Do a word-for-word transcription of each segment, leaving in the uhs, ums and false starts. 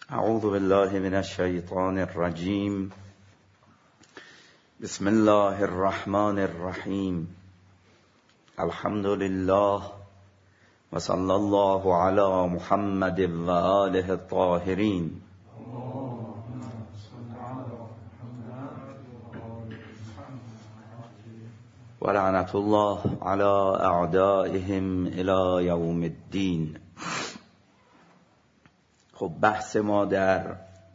اعوذ بالله من الشیطان الرجیم. بسم الله الرحمن الرحیم. الحمد لله و صلی الله علی محمد و آله الطاهرین. و لعنت الله علی اعدائهم الی یوم الدین. خب بحث ما در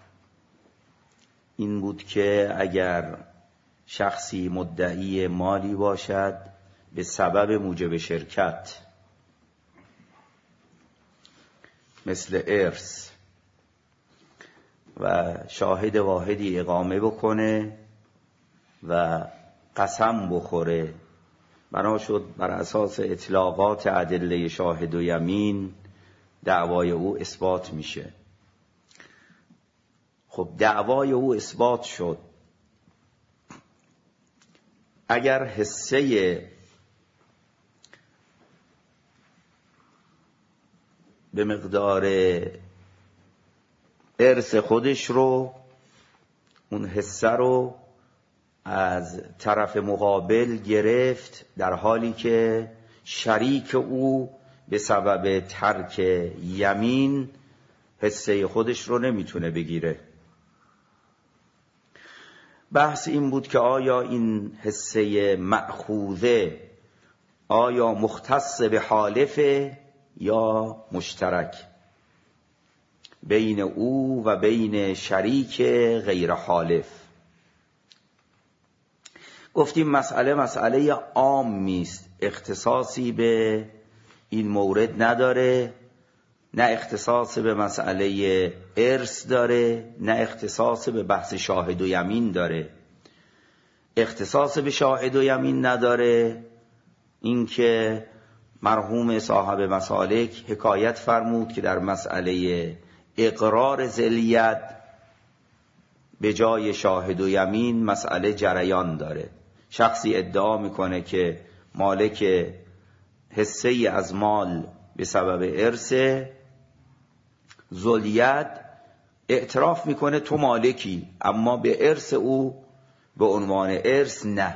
این بود که اگر شخصی مدعی مالی باشد به سبب موجب شرکت مثل ارث و شاهد واحدی اقامه بکنه و قسم بخوره، بنا شد بر اساس اطلاقات ادله شاهد و یمین دعوای او اثبات میشه. خب دعوای او اثبات شد، اگر حصه به مقدار ارث خودش رو، اون حصه رو از طرف مقابل گرفت در حالی که شریک او به سبب ترک یمین حصه خودش رو نمیتونه بگیره. بحث این بود که آیا این حصه مأخوذه آیا مختص به حالفه یا مشترک بین او و بین شریک غیر حالف. گفتیم مسئله مسئله عامی است، اختصاصی به این مورد نداره، نه اختصاص به مسئله ارث داره، نه اختصاص به بحث شاهد و یمین داره. اختصاص به شاهد و یمین نداره اینکه مرحوم صاحب مسالک حکایت فرمود که در مسئله اقرار ذلیت به جای شاهد و یمین مسئله جریان داره. شخصی ادعا میکنه که مالک حصه ای از مال به سبب ارث، ذلیت اعتراف میکنه تو مالکی، اما به ارث او به عنوان ارث نه.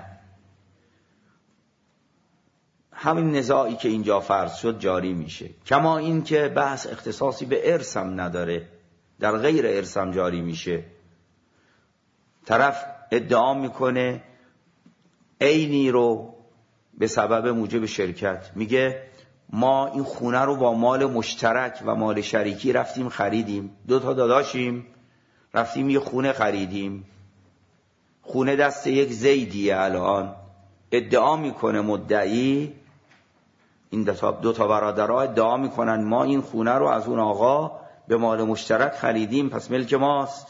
همین نزاعی که اینجا فرض شد جاری میشه. کما این که بحث اختصاصی به ارث هم نداره، در غیر ارث هم جاری میشه. طرف ادعا میکنه عینی رو به سبب موجب شرکت، میگه ما این خونه رو با مال مشترک و مال شریکی رفتیم خریدیم، دو تا داداشیم رفتیم یه خونه خریدیم، خونه دست یک زیدیه. الان ادعا میکنه مدعی، این دو تا, دو تا برادرها ادعا میکنن ما این خونه رو از اون آقا به مال مشترک خریدیم، پس ملک ماست.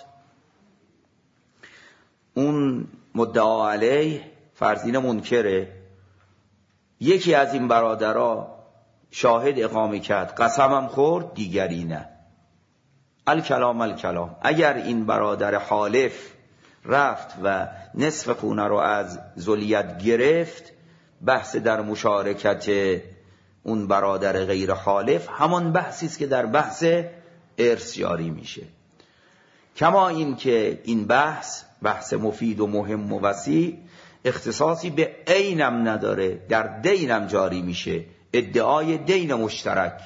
اون مدعا علیه فرزین منکره. یکی از این برادرها شاهد اقامه کرد، قسمم خورد، دیگری نه. الکلام الکلام. اگر این برادر حالف رفت و نصف خونه رو از ذلیت گرفت، بحث در مشارکت اون برادر غیر حالف همان بحثی است که در بحث ارث جاری میشه. کما این که این بحث بحث مفید و مهم و وسیع اختصاصی به عینم نداره، در دینم جاری میشه. ادعای دین مشترک،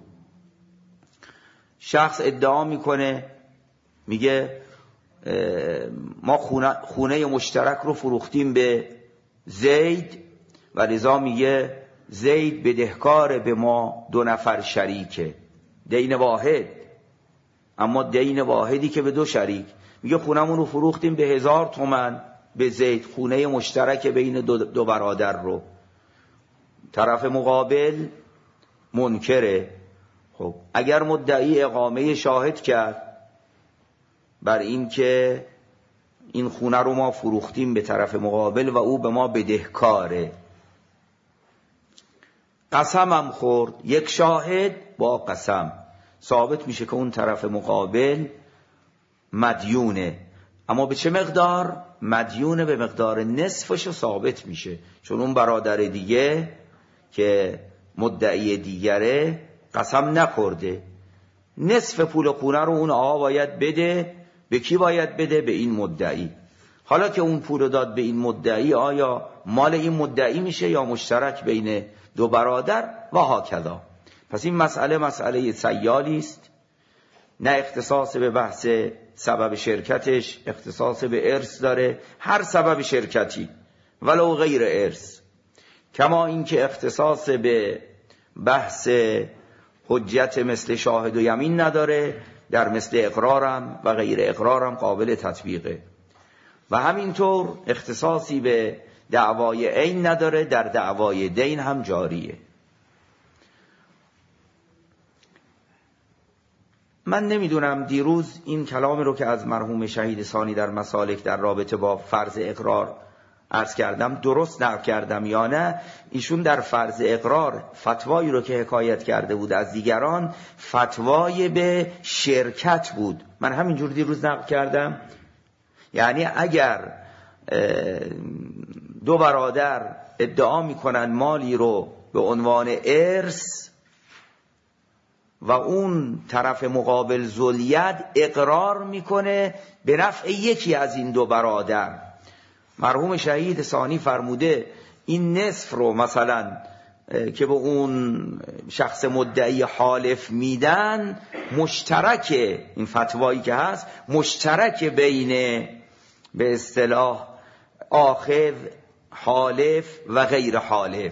شخص ادعا میکنه میگه ما خونه, خونه مشترک رو فروختیم به زید و لذا میگه زید بدهکار به ما دو نفر شریکه، دین واحد، اما دین واحدی که به دو شریک. میگه خونمون رو فروختیم به هزار تومن به زید، خونه مشترک بین دو, دو برادر رو. طرف مقابل منکره. خب اگر مدعی اقامه شاهد کرد بر این که این خونه رو ما فروختیم به طرف مقابل و او به ما بدهکاره، قسمم خورد، یک شاهد با قسم ثابت میشه که اون طرف مقابل مدیونه. اما به چه مقدار؟ مدیونه به مقدار نصفش ثابت میشه، چون اون برادر دیگه که مدعی دیگره قسم نخورده. نصف پول خونه رو اون آقا باید بده. به کی باید بده؟ به این مدعی. حالا که اون پول رو داد به این مدعی، آیا مال این مدعی میشه یا مشترک بین دو برادر و هاکذا. پس این مسئله مسئله سیالی است، نه اختصاص به بحث سبب شرکتش، اختصاص به ارث داره، هر سبب شرکتی ولو غیر ارث. کما اینکه اختصاص به بحث حجت مثل شاهد و یمین نداره، در مثل اقرارم و غیر اقرارم قابل تطبیقه. و همینطور اختصاصی به دعوای عین نداره، در دعوای دین هم جاریه. من نمیدونم دیروز این کلامی رو که از مرحوم شهید ثانی در مسالک در رابطه با فرض اقرار عرض کردم درست نقل کردم یا نه. ایشون در فرض اقرار فتوایی رو که حکایت کرده بود از دیگران، فتوای به شرکت بود. من همینجور دیروز نقل کردم. یعنی اگر دو برادر ادعا میکنن مالی رو به عنوان ارث و اون طرف مقابل ذوالید اقرار میکنه به نفع یکی از این دو برادر، مرحوم شهید ثانی فرموده این نصف رو مثلا که به اون شخص مدعی حالف میدن، مشترک، این فتوایی که هست مشترک بین به اصطلاح آخذ، حالف و غیر حالف.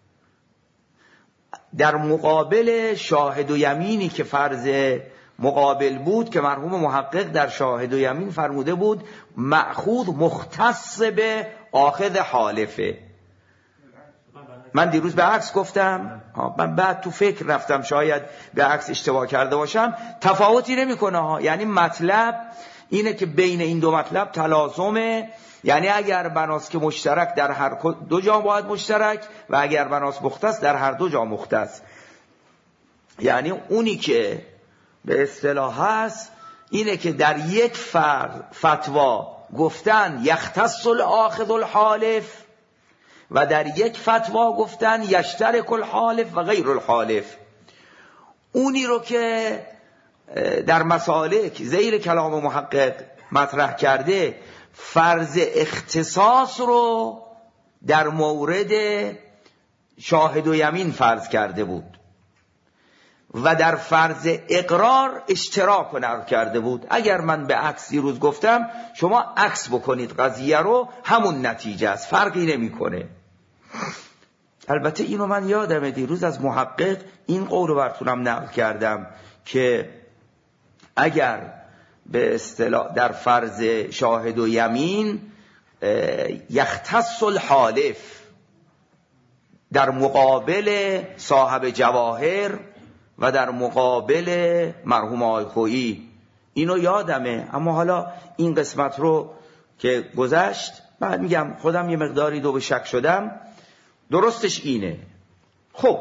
در مقابل شاهد و یمینی که فرض مقابل بود که مرحوم محقق در شاهد و یمین فرموده بود مأخوذ مختص به آخذ حالفه. من دیروز به عکس گفتم، من بعد تو فکر رفتم شاید به عکس اشتباه کرده باشم. تفاوتی نمیکنه ها، یعنی مطلب اینه که بین این دو مطلب تلازمه. یعنی اگر بناس که مشترک در هر دو جا باید مشترک و اگر بناس مختص در هر دو جا مختص. یعنی اونی که به اصطلاح هست اینه که در یک فتوا گفتن یختص الاخذ الحالف و در یک فتوا گفتن یشترک الحالف و غیر الحالف. اونی رو که در مسالک زیر کلام محقق مطرح کرده فرض اختصاص رو در مورد شاهد و یمین فرض کرده بود و در فرض اقرار اشتراک رو نقل کرده بود. اگر من به عکس دیروز گفتم شما عکس بکنید قضیه رو، همون نتیجه است، فرقی نمیکنه. البته اینو من یادمه دیروز از محقق این قول رو براتونم نقل کردم که اگر به اصطلاح در فرض شاهد و یمین یختص الحالف در مقابل صاحب جواهر و در مقابل مرحوم آقای خویی، اینو یادمه. اما حالا این قسمت رو که گذشت، بعد میگم خودم یه مقداری دو به شک شدم، درستش اینه. خب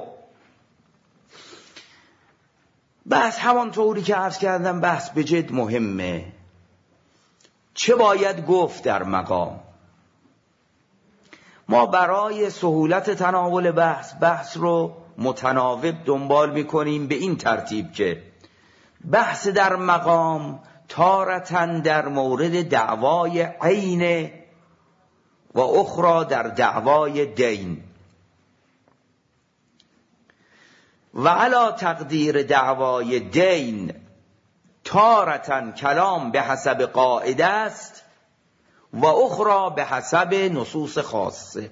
بحث همانطوری که عرض کردم بحث به جد مهمه. چه باید گفت در مقام؟ ما برای سهولت تناول بحث بحث رو متناوب دنبال میکنیم به این ترتیب که بحث در مقام تارتاً در مورد دعوای عین و اخرى در دعوای دین و علا تقدیر دعوای دین تارتاً کلام به حسب قاعده است و اخرى به حسب نصوص خاصه.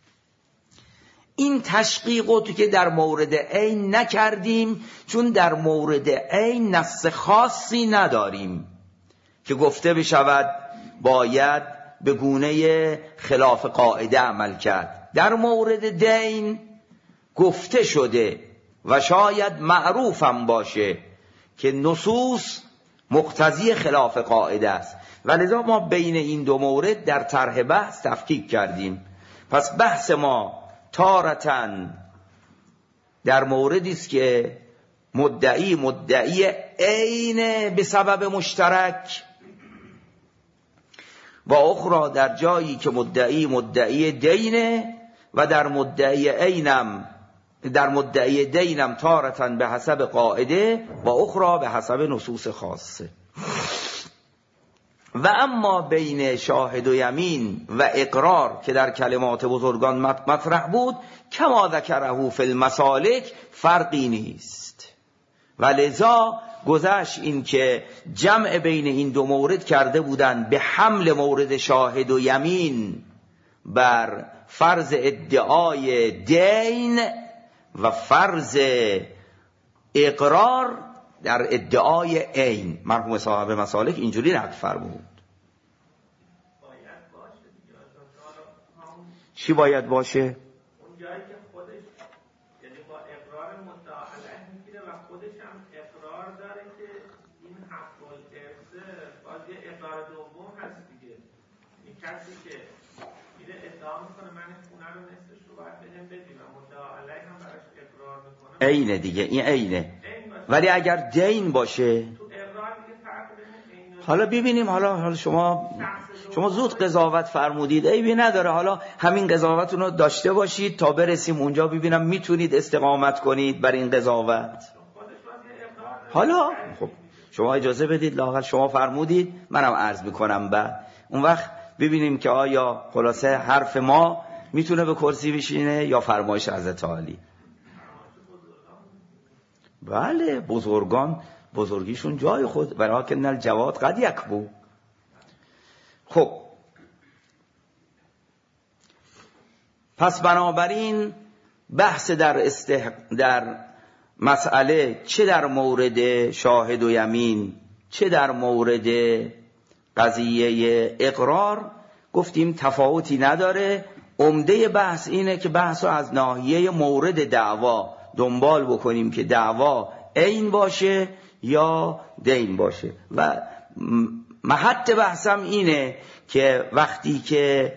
این تشقیقو تو که در مورد عین نکردیم چون در مورد عین نص خاصی نداریم که گفته بشود باید به گونه خلاف قاعده عمل کرد. در مورد دین گفته شده و شاید معروفم باشه که نصوص مقتضی خلاف قاعده است و لذا ما بین این دو مورد در طرح بحث تفکیک کردیم. پس بحث ما تارتاً در موردی است که مدعی مدعی عین به سبب مشترک و اخرى در جایی که مدعی مدعی دینه و در مدعی عینم در مدعی دینم تارةً به حسب قاعده و اخرى به حسب نصوص خاصه. و اما بین شاهد و یمین و اقرار که در کلمات بزرگان مطرح بود، کما ذکره فی المسالک، فرقی نیست. و لذا گذشت این که جمع بین این دو مورد کرده بودند به حمل مورد شاهد و یمین بر فرض ادعای دین و فرض اقرار در ادعای عین. مرحوم صاحب مسالک اینجوری نقل فرمود. چی باید باشه؟ اون جایی که خودش یعنی با اقرار مدعا علیه میگیره و خودش هم اقرار داره که این حق الارث باز یه اقرار دوم هست دیگه. این کسی که میره ادعا میکنه من این خونه رو نصفش رو باید بهم بدی و مدعا علیه هم براش اقرار میکنه، عینه دیگه، این عینه. ولی اگر دین باشه تو اقرار دیگه فرق بین عین. حالا ببینیم، حالا حالا شما شما زود قضاوت فرمودید، عیبی نداره، حالا همین قضاوتون رو داشته باشید تا برسیم اونجا ببینم میتونید استقامت کنید بر این قضاوت. حالا خب شما اجازه بدید، لااقل شما فرمودید منم عرض میکنم، بعد اون وقت ببینیم که آیا خلاصه حرف ما میتونه به کرسی بشینه یا فرمایش حضرت عالی. بله بزرگان بزرگیشون جای خود، ولکن الجواد قد یکبو. خب پس بنابراین بحث در استح... در مسئله چه در مورد شاهد و یمین چه در مورد قضیه اقرار گفتیم تفاوتی نداره. عمده بحث اینه که بحث رو از ناحیه مورد دعوا دنبال بکنیم که دعوا عین باشه یا دین باشه. و محط بحثم اینه که وقتی که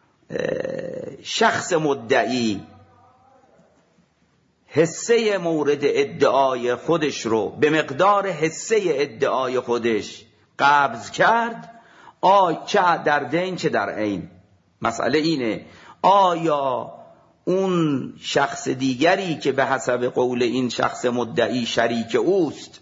شخص مدعی حصه مورد ادعای خودش رو به مقدار حصه ادعای خودش قبض کرد، آیا چه در دین چه در عین، مسئله اینه آیا اون شخص دیگری که به حسب قول این شخص مدعی شریک اوست،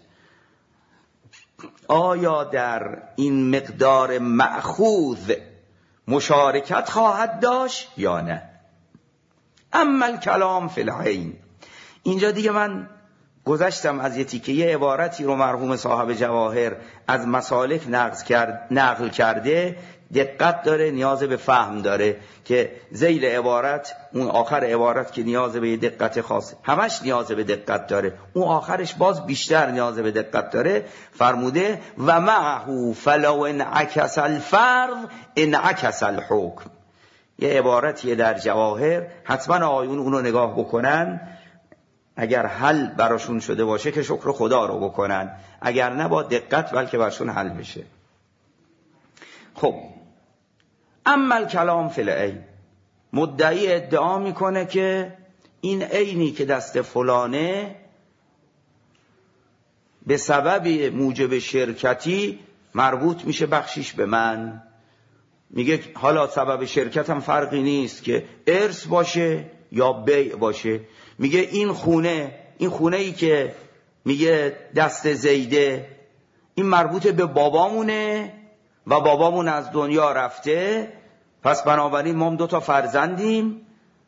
آیا در این مقدار مأخوذ مشارکت خواهد داشت یا نه. اما الکلام فی العین، اینجا دیگه من گذشتم از یه تیکه یه عبارتی رو مرحوم صاحب جواهر از مسالک نقل کرد نقل کرده، دقت داره، نیاز به فهم داره که ذیل عبارت، اون آخر عبارت که نیاز به دقت خاص، همش نیاز به دقت داره، اون آخرش باز بیشتر نیاز به دقت داره. فرموده و معه فلو انعکس الفرض انعکس الحکم. یه عبارتیه در جواهر، حتما آیون اونو نگاه بکنن، اگر حل براشون شده باشه که شکر خدا رو بکنن، اگر نه با دقت بلکه براشون حل بشه. خب اما الکلام فی العین، مدعی ادعا میکنه که این عینی که دست فلانه به سبب موجب شرکتی مربوط میشه بخشیش به من. میگه حالا سبب شرکتم فرقی نیست که ارث باشه یا بیع باشه. میگه این خونه این خونه ای که میگه دست زیده، این مربوط به بابامونه و بابامون از دنیا رفته، پس بنابراین ما هم دو تا فرزندیم،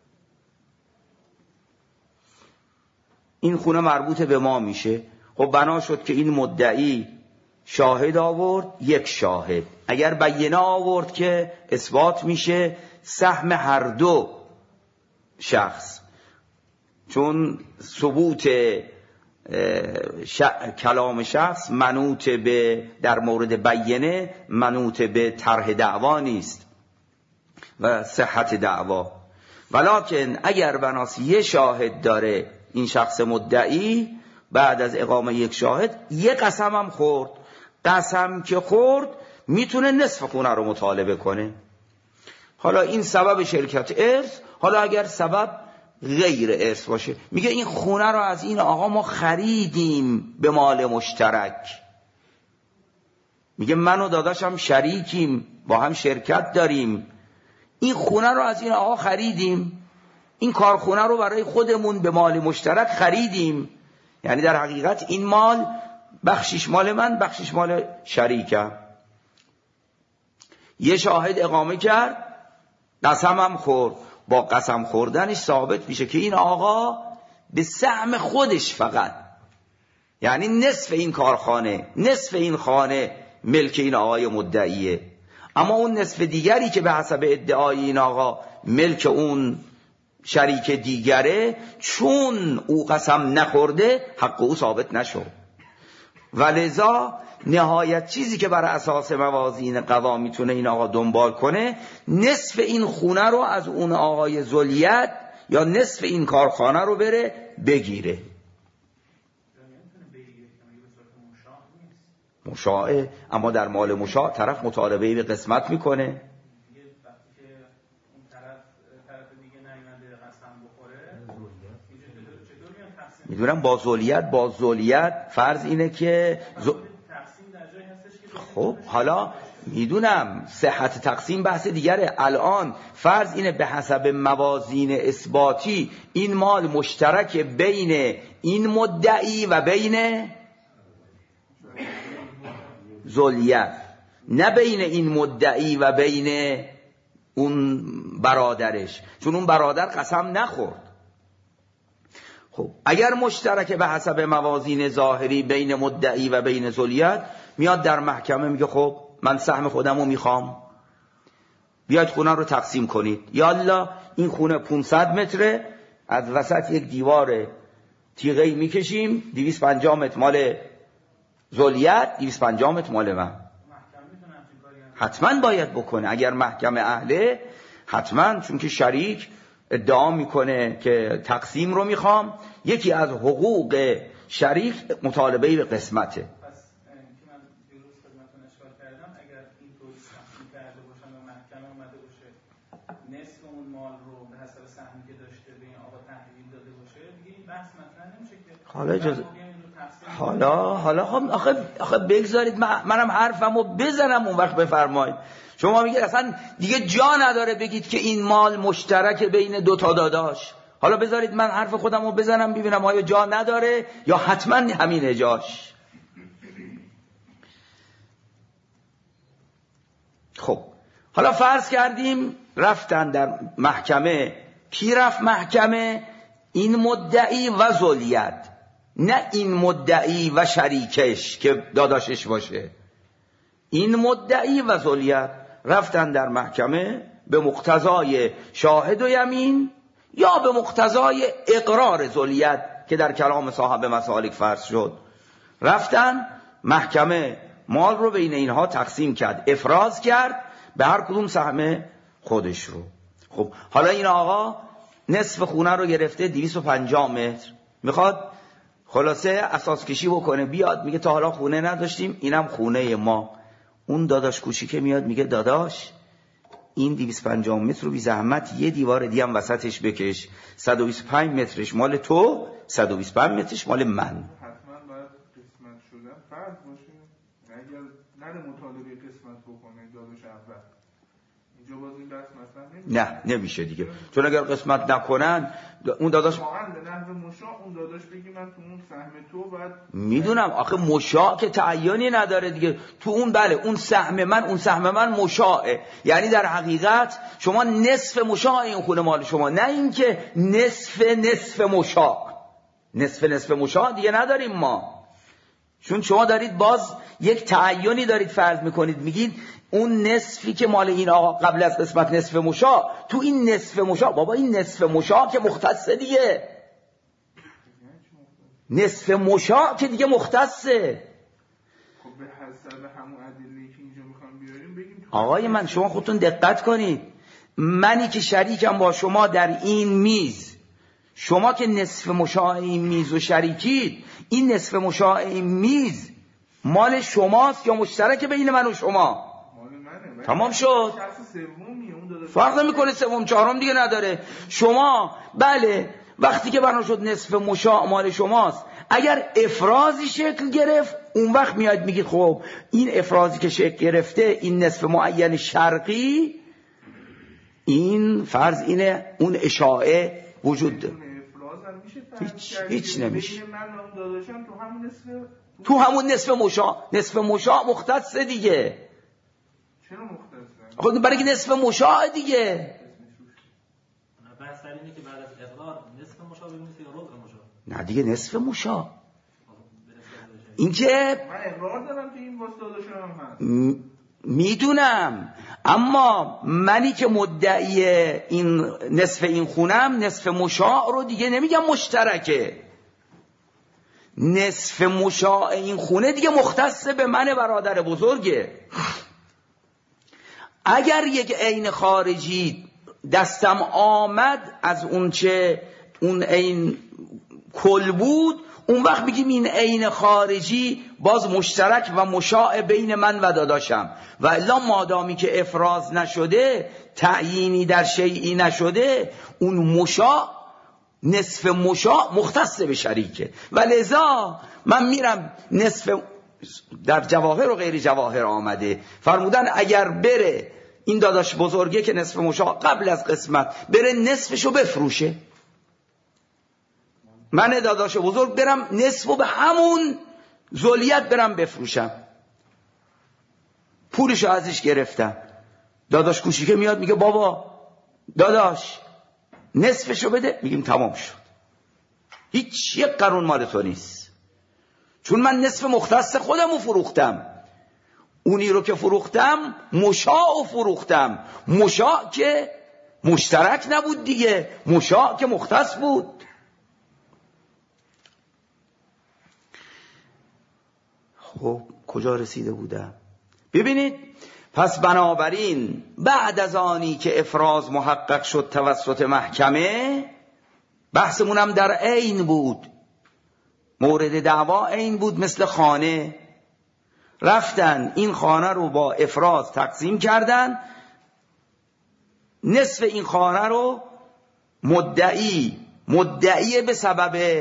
این خونه مربوط به ما میشه. خب بنا شد که این مدعی شاهد آورد، یک شاهد، اگر بینه آورد که اثبات میشه سهم هر دو شخص، چون ثبوت ش... کلام شخص منوط به در مورد بینه منوط به طرح دعوا نیست و صحت دعوا. ولکن اگر بناس یه شاهد داره این شخص مدعی، بعد از اقامه یک شاهد یه قسم هم خورد، قسم که خورد میتونه نصف خونه رو مطالبه کنه. حالا این سبب شرکت ارث، حالا اگر سبب غیر ارث باشه، میگه این خونه رو از این آقا ما خریدیم به مال مشترک، میگه من و داداشم شریکیم با هم شرکت داریم، این خونه رو از این آقا خریدیم، این کارخونه رو برای خودمون به مال مشترک خریدیم، یعنی در حقیقت این مال بخشش مال من، بخشش مال شریکم. یه شاهد اقامه کرد، قسم هم خورد، با قسم خوردنش ثابت میشه که این آقا به سهم خودش فقط، یعنی نصف این کارخانه، نصف این خانه ملک این آقای مدعیه، اما اون نصف دیگری که به حسب ادعای این آقا ملک اون شریک دیگره، چون او قسم نخورده حق او ثابت نشد. ولذا نهایت چیزی که بر اساس موازین قضا میتونه این آقا دنبال کنه، نصف این خونه رو از اون آقای ذولیت یا نصف این کارخانه رو بره بگیره. مشاعه، اما در مال مشاع طرف مطالبه به قسمت میکنه. میدونم با ذولیت، با ذولیت فرض اینه که زو... خب حالا میدونم صحت تقسیم بحث دیگره. الان فرض اینه به حسب موازین اثباتی این مال مشترک بین این مدعی و بین ذولیت، نه بین این مدعی و بین اون برادرش، چون اون برادر قسم نخورد. خب اگر مشترک به حسب موازین ظاهری بین مدعی و بین ذولیت، میاد در محکمه میگه خب من سهم خودمو میخوام، بیاید خونه رو تقسیم کنید. یالا این خونه پانصد متره، از وسط یک دیوار تیغه‌ای میکشیم، دویست و پنجاه متر مال ذولیت، دویست و پنجاه متر مال من. حتما باید بکنه اگر محکمه اهله، حتما، چون که شریک ادعا میکنه که تقسیم رو میخوام، یکی از حقوق شریک مطالبه به قسمته. پس که من دیروز خدمتتون اشاره کردم، اگر این طوری تقسیم کرده باشن و محکمه اومده باشه نصف اون مال رو به حسب سهمی که داشته به این آقا تحویل داده باشه، دیگه این بحث مطرح نمیشه که حالا اجازه حالا حالا خب آخه آخه بگذارید من منم حرفمو بزنم اون وقت بفرمایید. شما میگید اصلا دیگه جا نداره بگید که این مال مشترک بین دو تا داداش. حالا بذارید من حرف خودمو بزنم ببینم آیا جا نداره یا حتما همین جاش. خب حالا فرض کردیم رفتن در محکمه. کی رفت محکمه؟ این مدعی و ذولیت، نه این مدعی و شریکش که داداشش باشه. این مدعی و ذولیت رفتن در محکمه به مقتضای شاهد و یمین یا به مقتضای اقرار ذولیت که در کلام صاحب مسالک فرض شد. رفتن محکمه مال رو بین اینها تقسیم کرد، افراز کرد به هر کدوم سهم خودش رو. خب حالا این آقا نصف خونه رو گرفته دویست و پنجاه متر، میخواد خلاصه اساس کشی بکنه، بیاد میگه تا حالا خونه نداشتیم، اینم خونه ما. اون داداش کوچیکه میاد میگه داداش این دویست و پنجاه متر رو بی زحمت یه دیوار دیگه هم وسطش بکش، صد و بیست و پنج مترش مال تو، صد و بیست و پنج مترش مال من. حتما باید قسمت شدن فرض باشه. اگر نره مطالبه قسمت بکنه داداش اول، اینجا باز این بحث مثلا نمیشه. نه نمیشه دیگه، چون اگر قسمت نکنن اون داداش واقعا به نحو مشاع اون داداش بگی من تو اون سهم تو باید، میدونم آخه مشاع که تعیینی نداره دیگه، تو اون بله اون سهم من، اون سهم من مشاعه، یعنی در حقیقت شما نصف مشاع این خونه مال شما، نه اینکه نصف نصف مشاع. نصف نصف مشاع دیگه نداریم ما، چون شما دارید باز یک تعیینی دارید فرض میکنید، میگید اون نصفی که مال این آقا قبل از قسمت نصف مشاع، تو این نصف مشاع، بابا این نصف مشاع که مختصه دیگه، نصف مشاع که دیگه مختصه. خب به حسب همون ادله که اینجا میخوام بیاریم بگیم آقای من شما خودتون دقت کنید، منی که شریکم با شما در این میز، شما که نصف مشاع این میز و شریکید، این نصف مشاع این میز مال شماست یا مشترک بین من و شما؟ تمام شد. فرق نمیکنه سوم چهارم دیگه نداره. شما بله وقتی که بنا شد نصف مشاع مال شماست، اگر افرازی شکل گرفت اون وقت میاد میگید خب این افرازی که شکل گرفته، این نصف معین شرقی، این فرض اینه اون اشاعه وجود داره. هیچ هیچ نمیشه. تو همون نصف مشاع، نصف مشاع مختصه دیگه. چرا مختصه؟ خود برای که نصف مشاع دیگه. بحث اینه که بعد از اقرار نصف مشاع ببینید یا ربع مشاع. نه دیگه نصف مشاع. این که من اقرار دارم که این واسه داداشم هست. میدونم، اما منی که مدعی این نصف این خونم، نصف مشاع رو دیگه نمیگم مشترکه. نصف مشاع این خونه دیگه مختص به من برادر بزرگه. اگر یک عین خارجی دستم آمد از اون چه اون عین کل بود، اون وقت بگیم این عین خارجی باز مشترک و مشاع بین من و داداشم. و الا مادامی که افراز نشده، تعیینی در شیئی نشده، اون مشاع نصف مشاع مختص به شریکه. و لذا من میرم نصف، در جواهر و غیر جواهر آمده فرمودن اگر بره این داداش بزرگه که نصف مشاع قبل از قسمت بره نصفشو بفروشه، من داداش بزرگ برم نصفو به همون ذلیت برم بفروشم، پولشو ازش گرفتم. داداش کوچیکه میاد میگه بابا داداش نصفشو بده، میگیم تمام شد، هیچ یک قرون مال تو نیست، چون من نصف مختص خودمو فروختم. اونی رو که فروختم مشاع فروختم، مشاع که مشترک نبود دیگه، مشاع که مختص بود. خب کجا رسیده بودم؟ ببینید، پس بنابراین بعد از آنی که افراز محقق شد توسط محکمه، بحثمونم در عین بود، مورد دعوا عین بود، مثل خانه. رفتن این خانه رو با افراز تقسیم کردن، نصف این خانه رو مدعی مدعی به سبب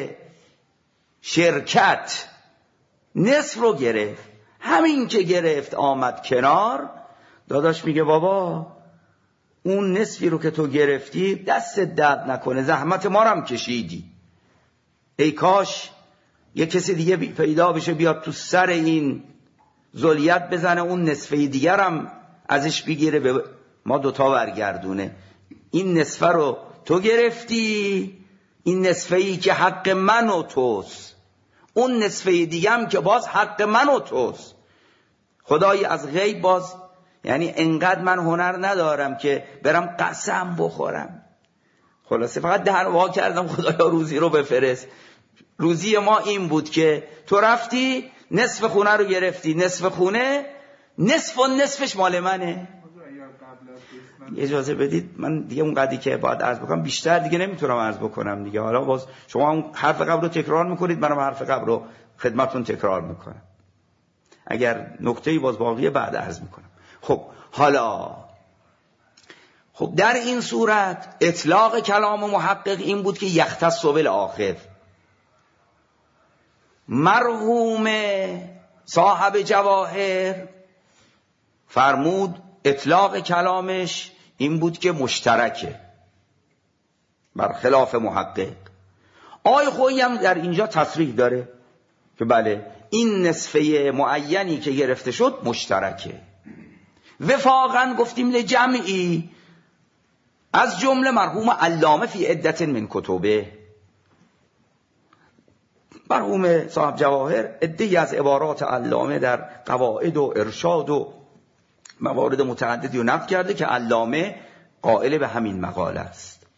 شرکت نصف رو گرفت. همین که گرفت آمد کنار، داداش میگه بابا اون نصفی رو که تو گرفتی دست درد نکنه، زحمت ما رو هم کشیدی، ای کاش یه کسی دیگه پیدا بشه بیاد تو سر این ذلیت بزنه، اون نصفه دیگر هم ازش بگیره به ما دوتا برگردونه. این نصفه رو تو گرفتی، این نصفه ای که حق من و توست، اون نصفه دیگه هم که باز حق من و توست. خدایی از غیب باز، یعنی انقدر من هنر ندارم که برم قسم بخورم، خلاصه فقط دهن وا کردم خدایا روزی رو بفرست. روزی ما این بود که تو رفتی نصف خونه رو گرفتی، نصف خونه نصف و نصفش مال منه. اجازه بدید من دیگه اون قدری که باید عرض بکنم بیشتر دیگه نمیتونم عرض بکنم دیگه. حالا باز شما اون حرف قبل رو تکرار میکنید، منم حرف قبل رو خدمتتون تکرار میکنم. اگر نکته‌ای باز باقیه بعد عرض میکنم. خب حالا خب در این صورت اطلاق کلام محقق این بود که یختص بالآخر. مرحوم صاحب جواهر فرمود اطلاق کلامش این بود که مشترکه، برخلاف محقق. آقای خویی هم در اینجا تصریح داره که بله این نصفه معینی که گرفته شد مشترکه. وفاقا گفتیم لجمعی، از جمله مرحوم علامه فی عدت من کتبه، مرحوم صاحب جواهر عده‌ای از عبارات علامه در قواعد و ارشاد و موارد متعددی رو نقل کرده که علامه قائل به همین مقاله است.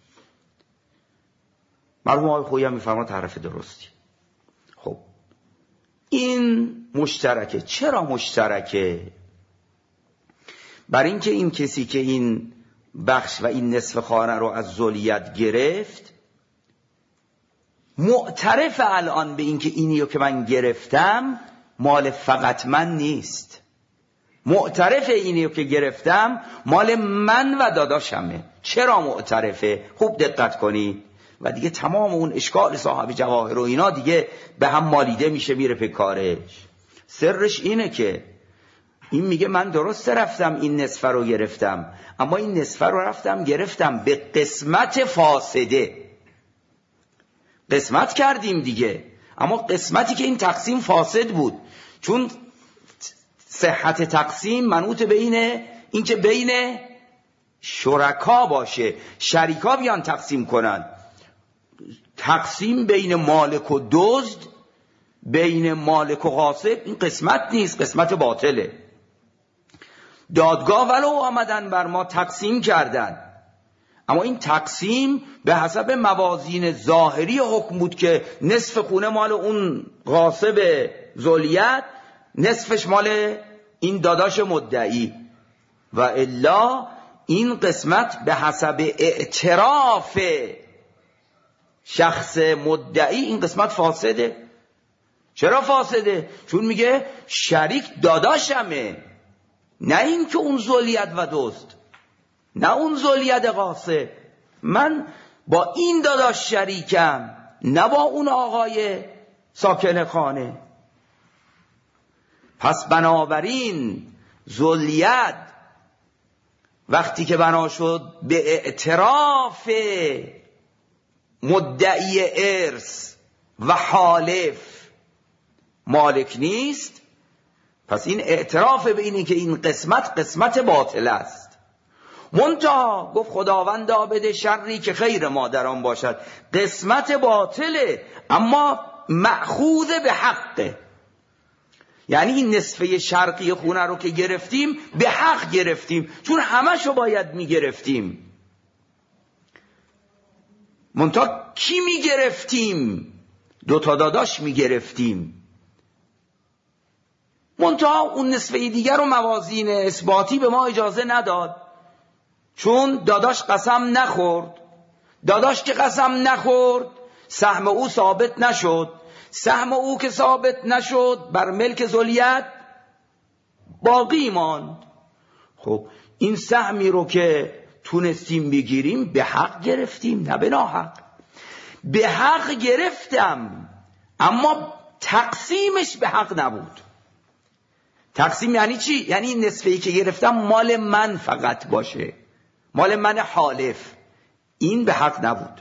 مرحوم آقای خویی هم می‌فرماید تعریف درستی. خب این مشترکه. چرا مشترکه؟ برای اینکه این کسی که این بخش و این نصف خانه رو از ذلیت گرفت معترف الان به اینکه اینیو که من گرفتم مال فقط من نیست، معترف اینیو که گرفتم مال من و داداشمه. چرا معترفه؟ خوب دقت کنید و دیگه تمام اون اشکال صاحب جواهر و اینا دیگه به هم مالیده میشه، میره به کارش. سرش اینه که این میگه من درست رفتم این نصفه رو گرفتم، اما این نصفه رو رفتم گرفتم به قسمت فاسده. قسمت کردیم دیگه، اما قسمتی که این تقسیم فاسد بود، چون صحت تقسیم منوط بین این که بین شرکا باشه، شریکا بیان تقسیم کنن. تقسیم بین مالک و دزد، بین مالک و غاصب، این قسمت نیست، قسمت باطله. دادگاه ولو آمدن بر ما تقسیم کردن، اما این تقسیم به حسب موازین ظاهری حکم بود که نصف خونه مال اون غاصب ذولیت، نصفش مال این داداش مدعی، و الا این قسمت به حسب اعتراف شخص مدعی این قسمت فاسده. چرا فاسده؟ چون میگه شریک داداشمه، نه این که اون ذولیت و دزد، نه اون ذولیت غاصب. من با این داداش شریکم، نه با اون آقای ساکن خانه. پس بنابراین ذولیت وقتی که بنا شد به اعتراف مدعی ارث و حالف مالک نیست، پس این اعتراف به اینی که این قسمت قسمت باطل است. منتها گفت خداوندا بده شری که خیر ما در آن باشد، قسمت باطله اما مأخوذ به حقه. یعنی این نصفه شرقی خونه رو که گرفتیم به حق گرفتیم، چون همشو باید میگرفتیم. منتها کی میگرفتیم؟ دو تا داداش میگرفتیم. منتها اون نصفه دیگر رو موازین اثباتی به ما اجازه نداد، چون داداش قسم نخورد. داداش که قسم نخورد سهم او ثابت نشد، سهم او که ثابت نشد بر ملک ذولیت باقی ماند. خب این سهمی رو که تونستیم بگیریم به حق گرفتیم، نه به ناحق. به حق گرفتم اما تقسیمش به حق نبود. تقسیم یعنی چی؟ یعنی این نصفه‌ای که گرفتم مال من فقط باشه، مال من حالف، این به حق نبود.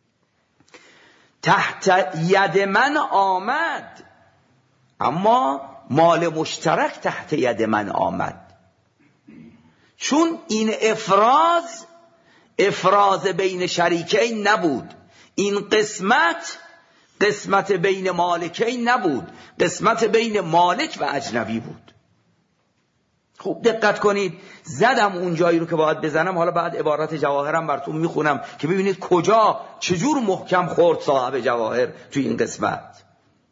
تحت ید من آمد، اما مال مشترک تحت ید من آمد، چون این افراز افراز بین شریکین نبود. این قسمت قسمت بین مالکین نبود، قسمت بین مالک و اجنبی بود. خوب دقت کنید، زدم اون جایی رو که باید بزنم. حالا بعد عبارت جواهرم براتون میخونم که ببینید کجا چجور محکم خورد صاحب جواهر توی این قسمت.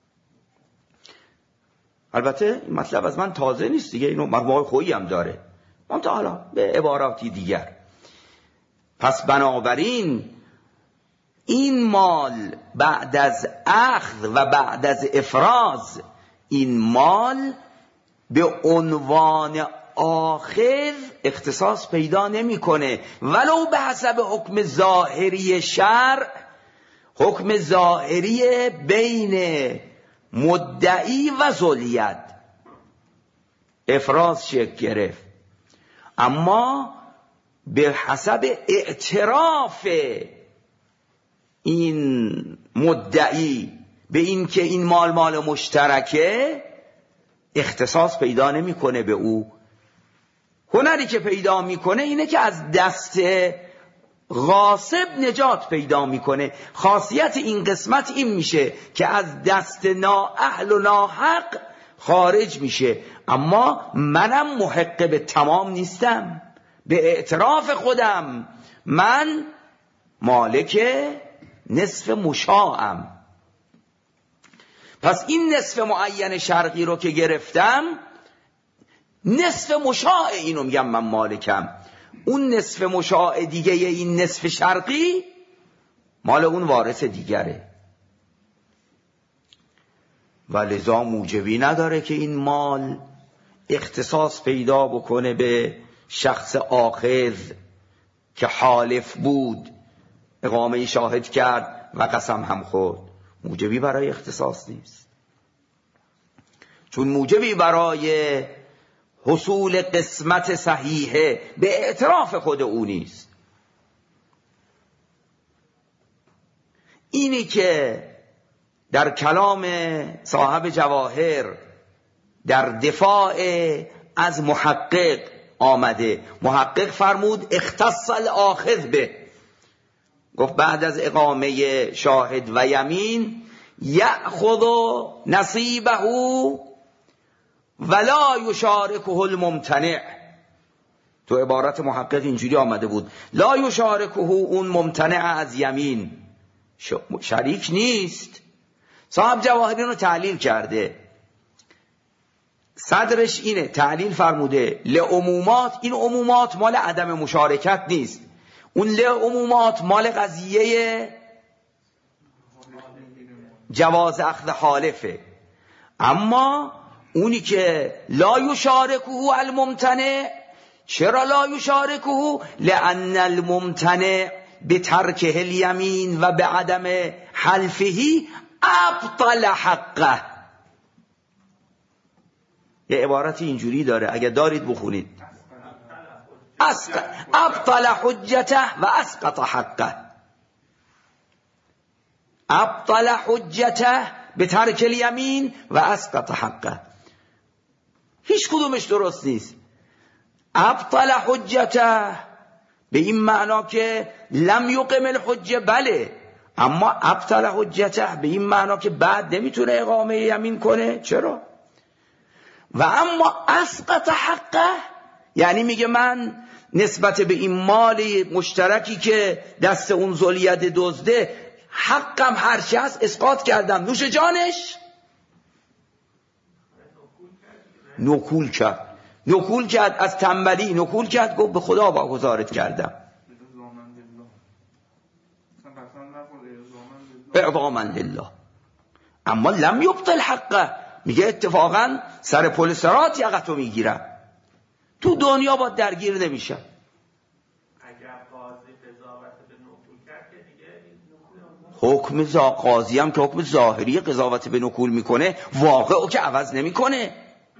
البته این مطلب از من تازه نیست دیگه، اینو مرموهای خویی هم داره، من تا حالا به عباراتی دیگر. پس بنابراین این مال بعد از اخذ و بعد از افراز، این مال به عنوان آخذ اختصاص پیدا نمیکنه، ولو به حسب حکم ظاهری شرع، حکم ظاهری بین مدعی و ذولیت افراز شکل گرفت، اما به حسب اعتراف این مدعی به این که این مال مال مشترکه اختصاص پیدا نمیکنه به او. هنری که پیدا میکنه اینه که از دست غاصب نجات پیدا میکنه. خاصیت این قسمت این میشه که از دست نااهل و ناحق خارج میشه، اما منم محق به تمام نیستم. به اعتراف خودم من مالک نصف مشاعم. پس این نصف معین شرقی رو که گرفتم، نصف مشاع اینو میگم من مالکم. اون نصف مشاع دیگه این نصف شرقی مال اون وارث دیگره، و لذا موجبی نداره که این مال اختصاص پیدا بکنه به شخص آخذ که حالف بود، اقامه شاهد کرد و قسم هم خورد. موجبی برای اختصاص نیست، چون موجبی برای حصول قسمت صحیحه به اعتراف خود او نیست. اینی که در کلام صاحب جواهر در دفاع از محقق آمده، محقق فرمود اختص الاخذ به، گفت بعد از اقامه شاهد و یمین یأخذ نصیبه ولا یشارکه الممتنع. تو عبارت محقق اینجوری آمده بود، لا یشارکه، اون ممتنع از یمین شریک نیست. صاحب جواهری رو تعلیل کرده، صدرش اینه، تعلیل فرموده لعمومات، این عمومات مال عدم مشارکت نیست، اون لعمومات مال قضیه جواز اخذ حالفه. اما اونی که لا یشارکه الممتنع، چرا لا یشارکه؟ لأن الممتنع بترکه الیمین و بعدم حلفه ابطل حقه. یه عبارت اینجوری داره، اگه دارید بخونید، ابطل حجته و اسقط حقه. ابطل حجته به ترک الیمین و اسقط حقه، هیچ کدومش درست نیست. ابطل حجته به این معنا که لم یقم الحجه، بله، اما ابطل حجته به این معنا که بعد نمیتونه اقامه یمین کنه. چرا؟ و اما اسقط حقه، یعنی میگه من نسبت به این مال مشترکی که دست اون ذوالید دزده حقم هرچی هست اسقاط کردم. نوش جانش، نکول کرد، نکول کرد از تنبلی، نکول کرد، گفت به خدا واگذارت کردم. اعظاما لله. اما لم یبطل حقه، میگه اتفاقا سر پل صراط یقتو میگیرم، تو دنیا با درگیر نمیشم. اگر قاضی قضاوت به نکول کرد که دیگه حکم زا قاضی هم که حکم ظاهری قضاوت به نکول میکنه، واقع او که عوض نمیکنه.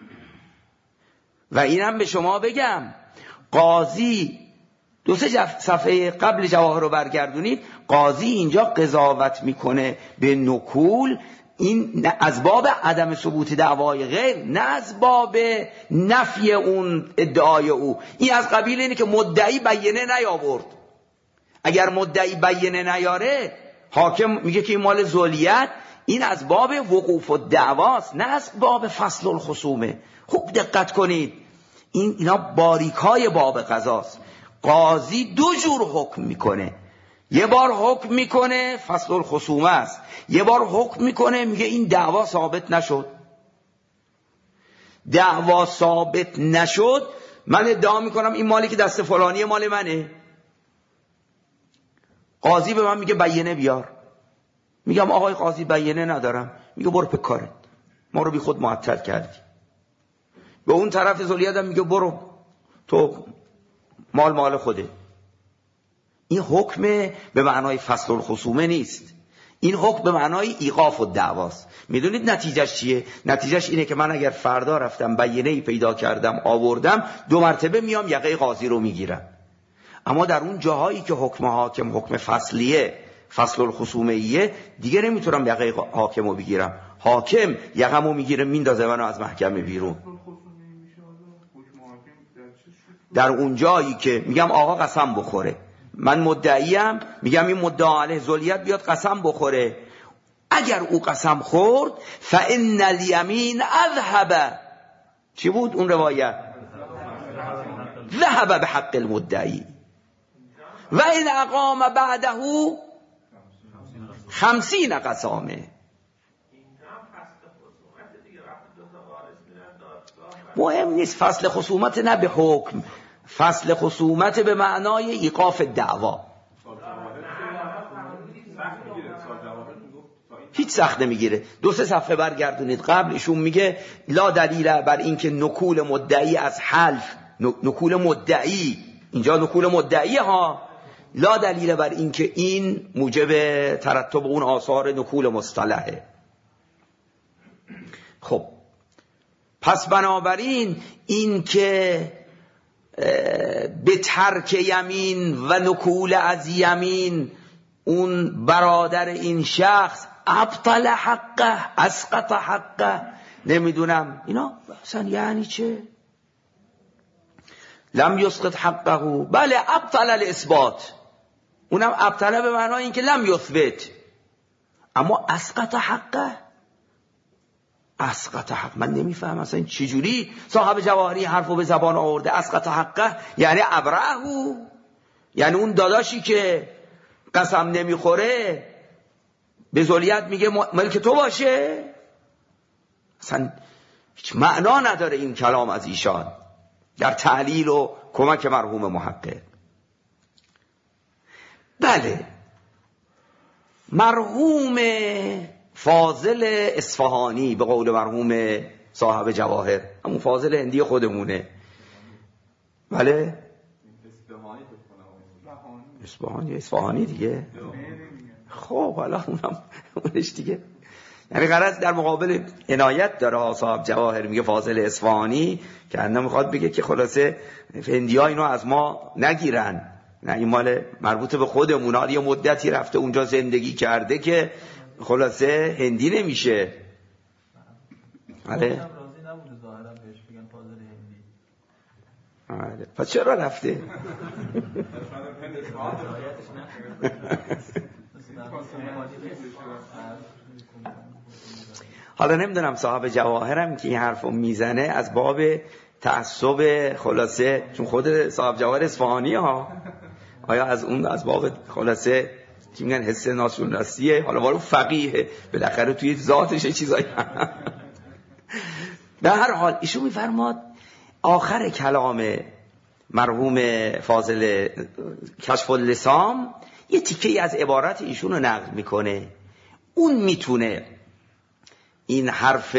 و اینم به شما بگم، قاضی دو سه صفحه قبل جواهر رو برگردونید، قاضی اینجا قضاوت میکنه به نکول، این از باب عدم ثبوت دعوای غیر، نه از باب نفی اون ادعای او. این از قبیل اینه که مدعی بیانه نیاورد. اگر مدعی بیانه نیاره، حاکم میگه که این مال ذولیت، این از باب وقوف الدعواست، نه از باب فصل الخصومه. خوب دقت کنید، این اینا باریکای باب قضاست. قاضی دو جور حکم میکنه، یه بار حکم میکنه فصل الخصومه است، یه بار حکم میکنه میگه این دعوا ثابت نشد. دعوا ثابت نشد، من ادعا میکنم این مالی که دست فلانی مال منه، قاضی به من میگه بیانه بیار، میگم آقای قاضی بیانه ندارم، میگه برو پکارت، ما رو بی خود معطل کردی. به اون طرف ذولیدم میگه برو تو مال مال خوده. این حکم به معنای فصل الخصومه نیست، این حکم به معنای ایقاف الدعواست. میدونید نتیجهش چیه؟ نتیجهش اینه که من اگر فردا رفتم بیانه‌ای پیدا کردم آوردم، دو مرتبه میام یقه قاضی رو میگیرم. اما در اون جاهایی که حکم حاکم حکم فصلیه، فصل الخصومه‌ایه، دیگه نمیتونم یقه حاکم رو بگیرم. حاکم یقم رو میگیره میندازه منو از محکمه بیرون. در اون جایی که میگم آقا قسم بخوره، من مدعیم، میگم این مدعا علیه ذولیت بیاد قسم بخوره، اگر او قسم خورد فإن الیمین اذهب، چی بود اون روایت؟ ذهب به حق المدعی و این اقام بعده خمسین قسامه. مهم نیست فصل خصومت، نه به حکم، فصل خصومت به معنای ایقاف دعوا. هیچ سخت نمیگیره. دو سه صفحه برگردونید قبل، ایشون میگه لا دلیل بر اینکه نکول مدعی از حلف، نکول مدعی، اینجا نکول مدعی ها، لا دلیل بر اینکه این موجب ترتب اون آثار نکول مصطلحه. خب پس بنابراین این که به ترک یمین و نکول از یمین اون برادر این شخص ابطل حقه، اسقط حقه، نمیدونم اینا اصلا یعنی چه؟ لم یسقط حقه، بله ابطل الاثبات، اونم ابطل به معنای اینکه لم یثبت، اما اسقط حقه، اسقط حق، من نمیفهم اصلا چجوری صاحب جواهری حرفو به زبان آورده. اسقط حقه یعنی ابرهو، یعنی اون داداشی که قسم نمیخوره به ذلیت میگه ملک تو باشه. اصلا هیچ معنا نداره این کلام از ایشان در تعلیل و کمک مرحوم محقق. بله مرحوم فاضل اصفهانی به قول مرحوم صاحب جواهر، همون فاضل هندی خودمونه، بله اصفهانی اصفهانی دیگه، خب حالا اونم اونش دیگه، یعنی غرض در مقابل عنایت داره صاحب جواهر، میگه فاضل اصفهانی که انده میخواد بگه که خلاصه هندی ها اینو از ما نگیرن، نه این مال مربوط به خودمون، یه مدتی رفته اونجا زندگی کرده که خلاصه هندی نمیشه. آره آره پس چرا رفته؟ حالا نمیدونم صاحب جواهرم که این حرفو میزنه از باب تعصب خلاصه، چون خود صاحب جواهر اصفهانی ها، آیا از اون از باب خلاصه چی میگن حس ناسیونالیستیه، حالا وارو فقیه بالاخره توی ذاتش چیزایی. به هر حال ایشون میفرماد آخر کلام مرحوم فاضل کشف اللسام یه تیکه از عبارت ایشون رو نقل میکنه، اون میتونه این حرف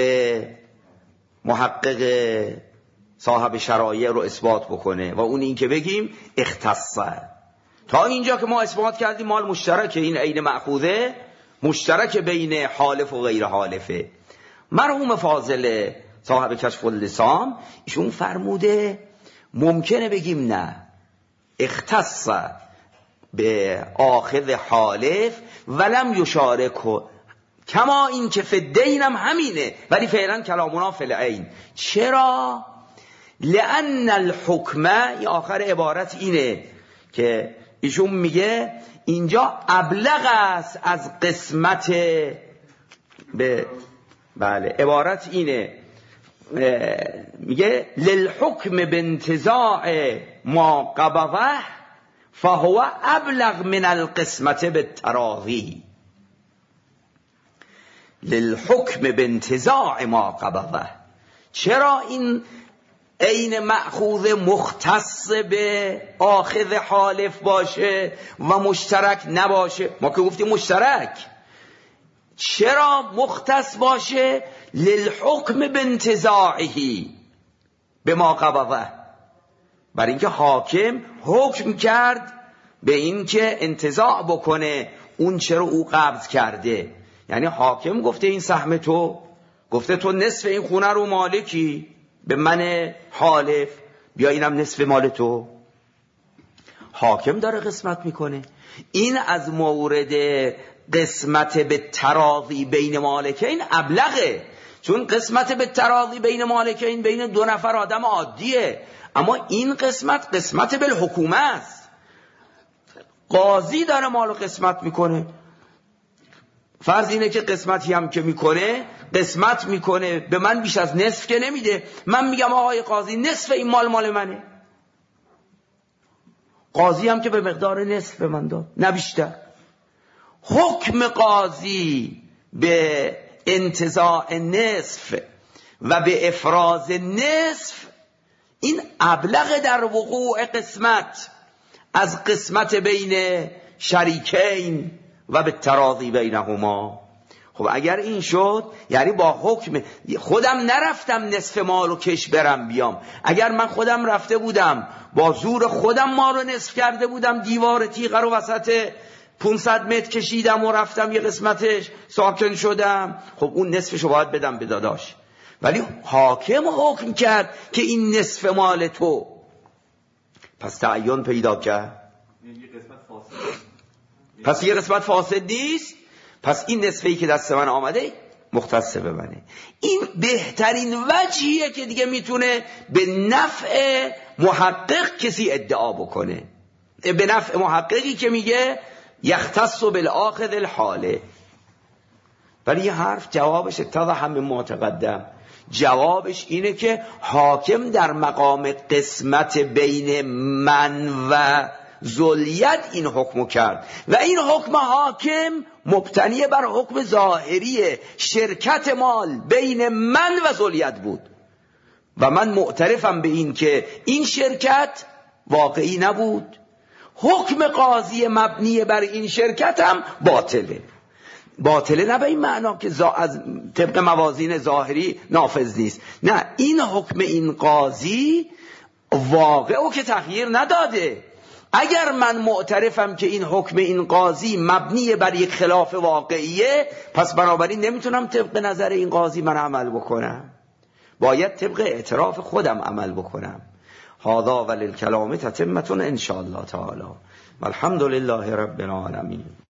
محقق صاحب شرایع رو اثبات بکنه و اون این که بگیم اختصه. تا اینجا که ما اثبات کردیم مال مشترکه، این عین مأخوذه مشترک بین حالف و غیر حالفه. مرحوم فاضل صاحب کشف اللسام ایشون فرموده ممکنه بگیم نه اختص به آخذ حالف ولم یشارکه، کما این که فدین هم همینه ولی فعلا کلامونا فی العین. چرا؟ لأن الحکمه، این آخر عبارت اینه که ایشون میگه اینجا ابلغ است از قسمت به بله عبارت اینه، میگه للحکم بانتزاع ما قبضه فهو ابلغ من القسمت بالتراضی. للحکم بانتزاع ما قبضه، چرا این عین مأخوذ مختص به آخذ حالف باشه و مشترک نباشه؟ ما که گفتیم مشترک، چرا مختص باشه؟ للحکم بانتزاعه به ما قبضه، برای اینکه حاکم حکم کرد به این که انتزاع بکنه اون چرا او قبض کرده. یعنی حاکم گفته این سهم تو، گفته تو نصف این خونه رو مالکی، به من حالف بیا اینم نصف مال تو، حاکم داره قسمت میکنه. این از مورد قسمت به تراضی بین مالکین ابلغه، چون قسمت به تراضی بین مالکین بین دو نفر آدم عادیه، اما این قسمت قسمت بالحکومه است، قاضی داره مالو قسمت میکنه. فرض اینه که قسمتی هم که میکنه قسمت میکنه به من بیش از نصف که نمیده، من میگم آقای قاضی نصف این مال مال منه، قاضی هم که به مقدار نصف به من داد نه بیشتر. حکم قاضی به انتزاع نصف و به افراز نصف این ابلغ در وقوع قسمت از قسمت بین شریکین و به تراضی بینهما. خب اگر این شد یعنی با حکم خودم نرفتم نصف مالو کش برم بیام، اگر من خودم رفته بودم با زور خودم مالو نصف کرده بودم، دیوار تیغ رو وسط پانصد متر کشیدم و رفتم یه قسمتش ساکن شدم، خب اون نصفشو باید بدم به داداش. ولی حاکم حکم کرد که این نصف مال تو، پس تعین پیدا کرد. پس یه قسمت فاسد نیست، پس این نصفه‌ای که دست من آمده مختص به منه. این بهترین وجهیه که دیگه میتونه به نفع محقق کسی ادعا بکنه، به نفع محققی که میگه یختص بالآخذ الحاله. ولی یه حرف جوابش اتضح من متقدم، جوابش اینه که حاکم در مقام قسمت بین من و ذوالید این حکمو کرد و این حکم حاکم مبتنی بر حکم ظاهری شرکت مال بین من و ذوالید بود و من معترفم به این که این شرکت واقعی نبود. حکم قاضی مبنی بر این شرکت هم باطله. باطله نه به این معنا که از طبق موازین ظاهری نافذ نیست، نه، این حکم این قاضی واقعو که تغییر نداده. اگر من معترفم که این حکم این قاضی مبنی بر یک خلاف واقعیه، پس بنابراین نمیتونم طبق نظر این قاضی من عمل بکنم، باید طبق اعتراف خودم عمل بکنم. هذا وللکلام تتمة ان شاء الله تعالی. والحمد لله رب العالمین.